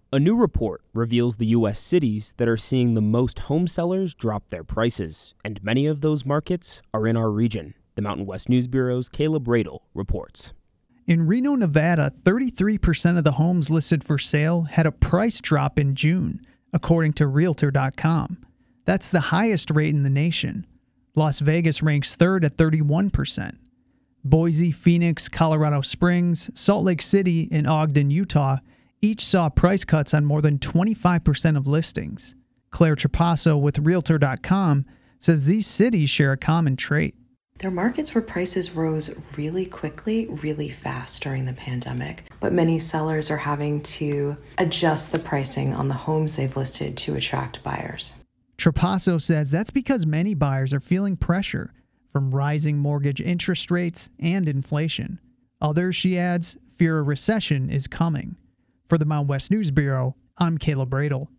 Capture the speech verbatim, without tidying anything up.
A new report reveals the U S cities that are seeing the most home sellers drop their prices, and many of those markets are in our region. The Mountain West News Bureau's Caleb Radel reports. In Reno, Nevada, thirty-three percent of the homes listed for sale had a price drop in June, according to Realtor dot com. That's the highest rate in the nation. Las Vegas ranks third at thirty-one percent. Boise, Phoenix, Colorado Springs, Salt Lake City, and Ogden, Utah each saw price cuts on more than twenty-five percent of listings. Claire Trapasso with Realtor dot com says these cities share a common trait. They're markets where prices rose really quickly, really fast during the pandemic, but many sellers are having to adjust the pricing on the homes they've listed to attract buyers. Trapasso says that's because many buyers are feeling pressure from rising mortgage interest rates and inflation. Others, she adds, fear a recession is coming. For the Mountain West News Bureau, I'm Caleb Radel.